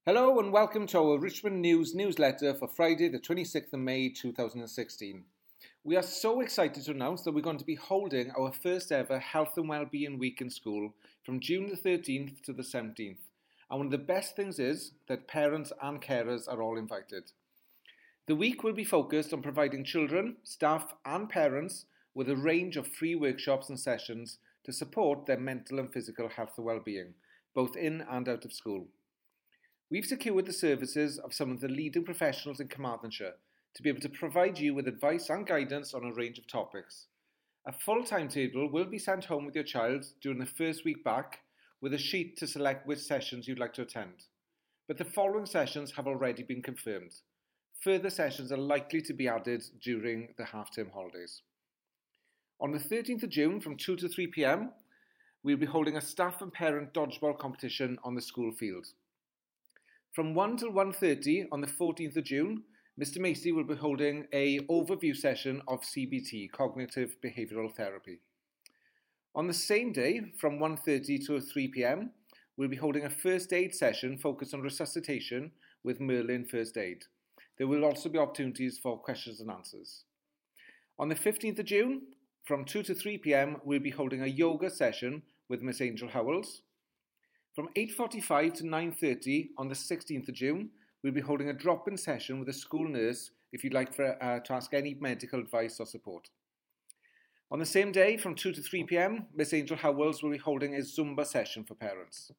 Hello and welcome to our Richmond News newsletter for Friday the 26th of May 2016. We are so excited to announce that we're going to be holding our first ever Health and Wellbeing Week in school from June the 13th to the 17th. And one of the best things is that parents and carers are all invited. The week will be focused on providing children, staff and parents with a range of free workshops and sessions to support their mental and physical health and wellbeing, both in and out of school. We've secured the services of some of the leading professionals in Carmarthenshire to be able to provide you with advice and guidance on a range of topics. A full timetable will be sent home with your child during the first week back with a sheet to select which sessions you'd like to attend. But the following sessions have already been confirmed. Further sessions are likely to be added during the half-term holidays. On the 13th of June from 2 to 3 p.m, we'll be holding a staff and parent dodgeball competition on the school field. From 1 till 1:30 on the 14th of June, Mr Macy will be holding an overview session of CBT, Cognitive Behavioural Therapy. On the same day, from 1:30 to 3 p.m, we'll be holding a first aid session focused on resuscitation with Merlin First Aid. There will also be opportunities for questions and answers. On the 15th of June, from 2 to 3 p.m, we'll be holding a yoga session with Miss Angel Howells. From 8:45 to 9:30 on the 16th of June, we'll be holding a drop-in session with a school nurse if you'd like to ask any medical advice or support. On the same day, from 2 to 3 p.m, Miss Angel Howells will be holding a Zumba session for parents.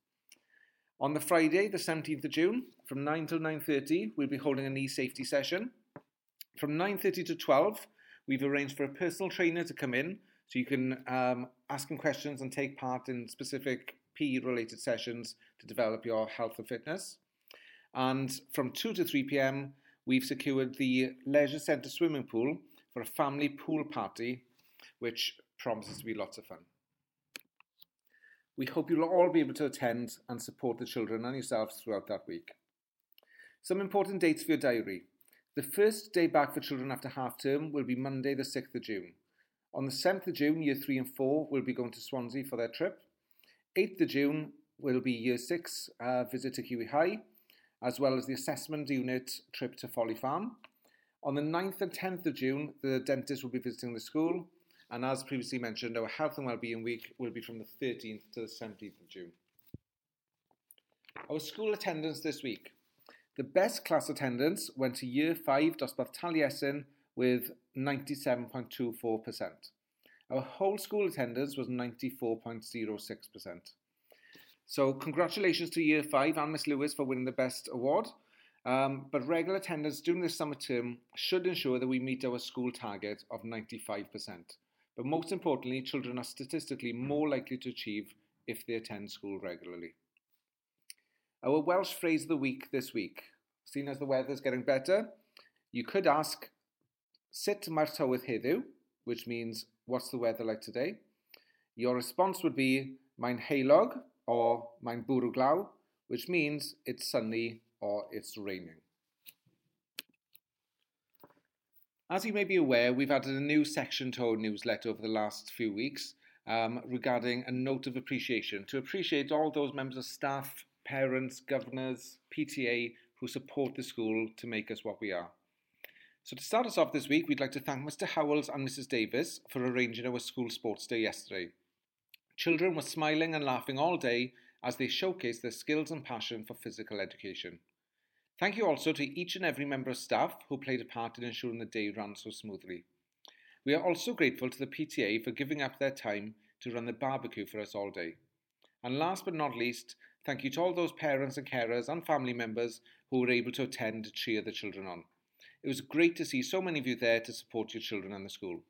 On the Friday, the 17th of June, from 9 till 9:30, we'll be holding a knee safety session. From 9:30 to 12, we've arranged for a personal trainer to come in so you can ask him questions and take part in specific PE-related sessions to develop your health and fitness. And from 2 to 3 p.m, we've secured the Leisure Centre swimming pool for a family pool party, which promises to be lots of fun. We hope you'll all be able to attend and support the children and yourselves throughout that week. Some important dates for your diary. The first day back for children after half-term will be Monday the 6th of June. On the 7th of June, Year 3 and 4 will be going to Swansea for their trip. 8th of June will be Year 6 visit to Kiwi High, as well as the assessment unit trip to Folly Farm. On the 9th and 10th of June, the dentist will be visiting the school, and as previously mentioned, our Health and Wellbeing Week will be from the 13th to the 17th of June. Our school attendance this week. The best class attendance went to Year 5 dosbarth Taliesin with 97.24%. Our whole school attendance was 94.06%. So congratulations to Year 5 and Miss Lewis for winning the best award. But regular attendance during this summer term should ensure that we meet our school target of 95%. But most importantly, children are statistically more likely to achieve if they attend school regularly. Our Welsh phrase of the week this week. Seeing as the weather is getting better, you could ask, sut mae'r tywydd heddiw, which means, what's the weather like today? Your response would be, mae'n heulog, or mae'n bwrw glaw, which means it's sunny or it's raining. As you may be aware, we've added a new section to our newsletter over the last few weeks regarding a note of appreciation, to appreciate all those members of staff, parents, governors, PTA who support the school to make us what we are. So to start us off this week, we'd like to thank Mr Howells and Mrs Davis for arranging our school sports day yesterday. Children were smiling and laughing all day as they showcased their skills and passion for physical education. Thank you also to each and every member of staff who played a part in ensuring the day ran so smoothly. We are also grateful to the PTA for giving up their time to run the barbecue for us all day. And last but not least, thank you to all those parents and carers and family members who were able to attend to cheer the children on. It was great to see so many of you there to support your children and the school.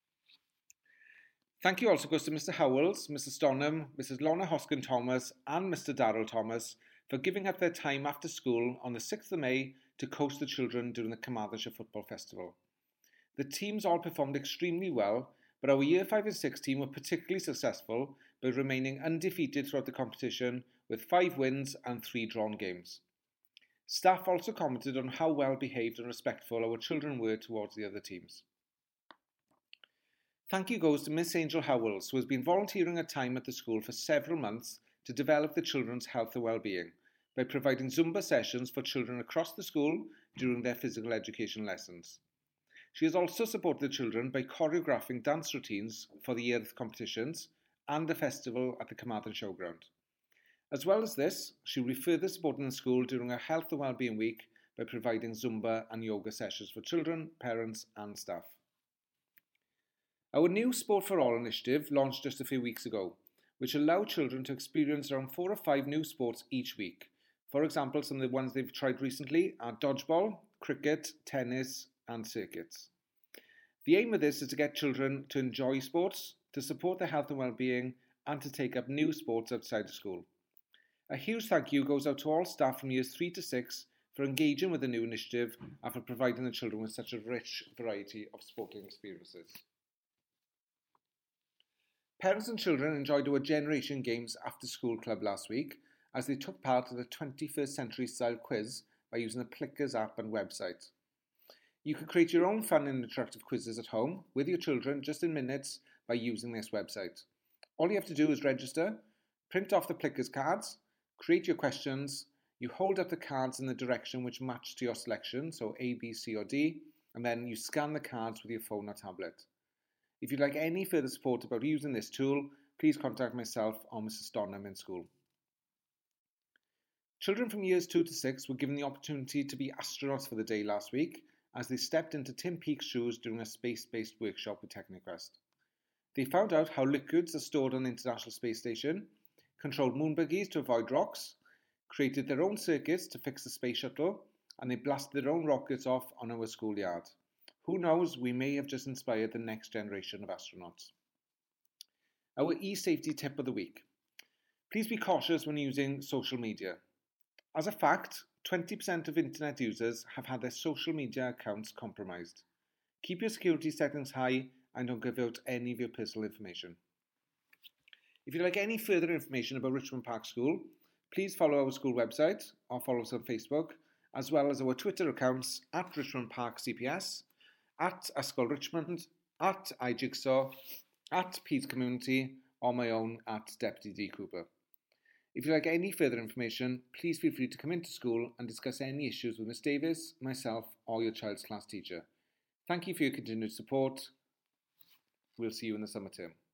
Thank you also goes to Mr Howells, Mrs Stonham, Mrs Lorna Hoskin-Thomas and Mr Darrell Thomas for giving up their time after school on the 6th of May to coach the children during the Carmarthenshire Football Festival. The teams all performed extremely well, but our Year 5 and 6 team were particularly successful by remaining undefeated throughout the competition with 5 wins and 3 drawn games. Staff also commented on how well behaved and respectful our children were towards the other teams. Thank you goes to Miss Angel Howells, who has been volunteering her time at the school for several months to develop the children's health and well-being, by providing Zumba sessions for children across the school during their physical education lessons. She has also supported the children by choreographing dance routines for the Earth competitions and the festival at the Carmarthen Showground. As well as this, she will be further supporting the school during her Health and Wellbeing Week by providing Zumba and yoga sessions for children, parents and staff. Our new Sport for All initiative launched just a few weeks ago, which allow children to experience around 4 or 5 new sports each week. For example, some of the ones they've tried recently are dodgeball, cricket, tennis and circuits. The aim of this is to get children to enjoy sports, to support their health and well-being and to take up new sports outside of school. A huge thank you goes out to all staff from years 3 to 6 for engaging with the new initiative and for providing the children with such a rich variety of sporting experiences. Parents and children enjoyed our Generation Games After School Club last week as they took part in the 21st Century Style quiz by using the Plickers app and website. You can create your own fun and interactive quizzes at home with your children just in minutes by using this website. All you have to do is register, print off the Plickers cards, create your questions, you hold up the cards in the direction which match to your selection, so A, B, C or D, and then you scan the cards with your phone or tablet. If you'd like any further support about using this tool, please contact myself or Mrs. Stonham in school. Children from years 2 to 6 were given the opportunity to be astronauts for the day last week as they stepped into Tim Peake's shoes during a space-based workshop with Techniquest. They found out how liquids are stored on the International Space Station, controlled moon buggies to avoid rocks, created their own circuits to fix the space shuttle, and they blasted their own rockets off on our schoolyard. Who knows, we may have just inspired the next generation of astronauts. Our e-safety tip of the week. Please be cautious when using social media. As a fact, 20% of internet users have had their social media accounts compromised. Keep your security settings high and don't give out any of your personal information. If you'd like any further information about Richmond Park School, please follow our school website or follow us on Facebook, as well as our Twitter accounts at Richmond Park CPS, at Ysgol Richmond, at iJigsaw, at Pete's Community, or my own at Deputy D. Cooper. If you'd like any further information, please feel free to come into school and discuss any issues with Miss Davis, myself, or your child's class teacher. Thank you for your continued support. We'll see you in the summer term.